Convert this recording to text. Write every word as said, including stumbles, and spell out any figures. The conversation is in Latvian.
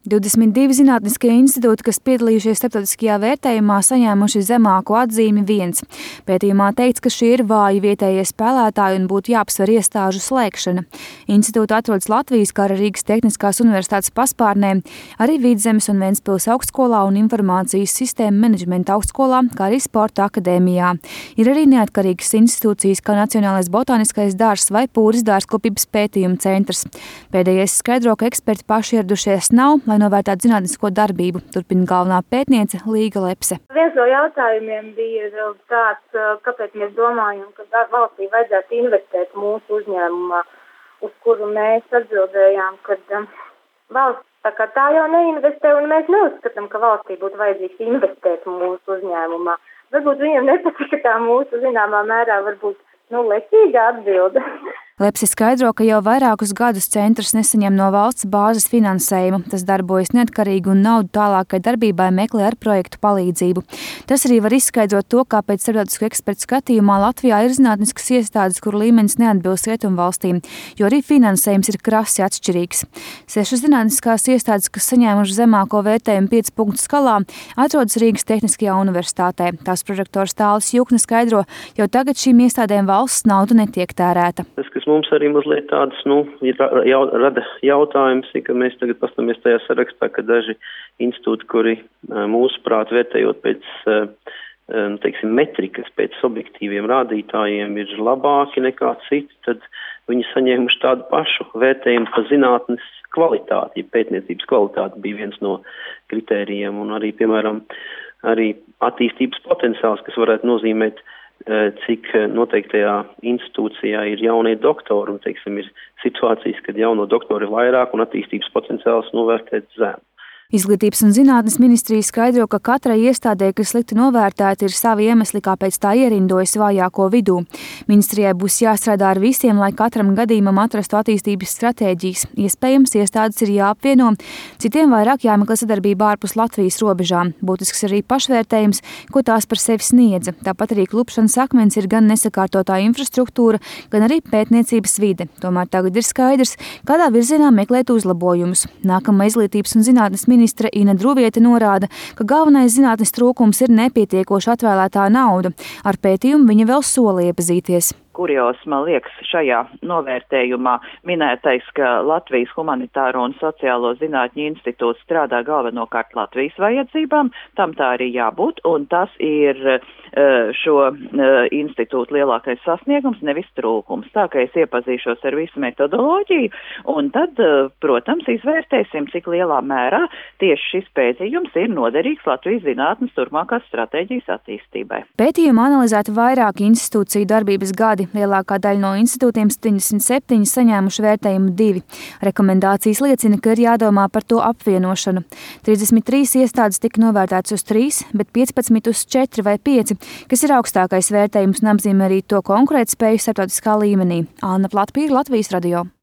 divdesmit divi zinātniskie institūti, kas piedalījušies starptautiskajā vērtējumā, saņēmuši zemāko atzīmi viens. Pētījumā teikts, ka šie ir vāji vietējie spēlētāji un būtu jāapsver iestāžu slēgšana. Institūti atrodas Latvijas, kā arī Rīgas Tehniskās universitātes paspārnē, arī Vidzemes un Ventspils augstskolā un Informācijas sistēmu menedžmenta augstskolā, kā arī Sporta akadēmijā. Ir arī neatkarīgas institūcijas, kā Nacionālais botāniskais dārzs vai Pūras dārzkopības pētījuma centrs. Pēdējais skaidro, ka eksperti paši ieradušies nav, lai novērtētu zinātnisko darbību, turpina galvenā pētniece Līga Lepse. Viens no jautājumiem bija tāds, kāpēc mēs domājam, ka valstī vajadzētu investēt mūsu uzņēmumā, uz kuru mēs atbildējām, ka valsts tā kā tā jau neinvestē, un mēs neuzskatām, ka valstī būtu vajadzīgs investēt mūsu uzņēmumā. Varbūt viņiem nepatika tā mūsu zināmā mērā, varbūt nu, lecīga atbilde. Lepse skaidro, ka jau vairākus gadus centrs nesaņem no valsts bāzes finansējumu. Tas darbojas neatkarīgi un naudu tālākai darbībai meklē ar projektu palīdzību. Tas arī var izskaidrot to, kāpēc starptautisku ekspertu skatījumā Latvijā ir zinātniskas iestādes, kur līmenis neatbilst rietumvalstīm, jo arī finansējums ir krasi atšķirīgs. Sešas zinātniskās iestādes, kas saņēmuši zemāko vērtējumu piecu punktu skalā, atrodas Rīgas Tehniskajā universitātē. Tās prorektors Tālis Jukne skaidro, jau tagad šīm iestādēm valsts nauda netiek tērēta. Mums arī mazliet tādas, nu, jau, rada jautājums, ka mēs tagad pastamies tajā sarakstā, ka daži institūti, kuri mūsuprāt vērtējot pēc, teiksim, metrikas, pēc objektīviem rādītājiem ir labāki nekā citi, tad viņi saņēmuši tādu pašu vērtējumu par zinātnes kvalitāti, ja pētniecības kvalitāte bija viens no kritērijiem, un arī, piemēram, arī attīstības potenciāls, kas varētu nozīmēt, cik noteiktajā institūcijā ir jaunie doktori, un, teiksim, ir situācijas, kad jauno doktori ir vairāk un attīstības potenciāls novērtēt zemu. Izglītības un zinātnes ministrija skaidro, ka katrai iestādē, kas slikti novērtēta, ir savi iemesli, kāpēc tā ierindojas vājāko vidū. Ministrijai būs jāstrādā ar visiem, lai katram gadījumam atrastu attīstības stratēģijas. Iespējams, iestādes ir jāapvieno, citiem vairāk jāmeklē sadarbība ārpus Latvijas robežām. Būtisks arī pašvērtējums, ko tās par sevi sniedza. Tāpat arī klupšanas akmens ir gan nesakārtotā infrastruktūra, gan arī pētniecības vide. Tomēr tagad ir skaidrs, kādā virzienā meklēt uzlabojumus. Nākamā izglītības un zinātnes ministra Ina Druviete norāda, ka galvenais zinātnes trūkums ir nepietiekoši atvēlētā nauda. Ar pētījumu viņa vēl sola iepazīties. Kurios, man liekas, šajā novērtējumā minētais, ka Latvijas humanitāro un sociālo zinātņu institūts strādā galvenokārt Latvijas vajadzībām, tam tā arī jābūt, un tas ir šo institūtu lielākais sasniegums, nevis trūkums. Tā kā es iepazīšos ar visu metodoloģiju, un tad, protams, izvērtēsim, cik lielā mērā tieši šis pētījums ir noderīgs Latvijas zinātnes turpmākās stratēģijas attīstībai. Pētījumu analizēta vairāki institūciju darbības gadi. Lielākā daļa no institūtiem septiņdesmit septiņi saņēmuši vērtējumu divi. Rekomendācijas liecina, ka ir jādomā par to apvienošanu. trīsdesmit trīs iestādes tika novērtētas uz trīs, bet piecpadsmit uz četri vai pieci, kas ir augstākais vērtējums un apzīmē arī to konkurētspēju starptautiskā līmenī. Anna Platpīra, Latvijas radio.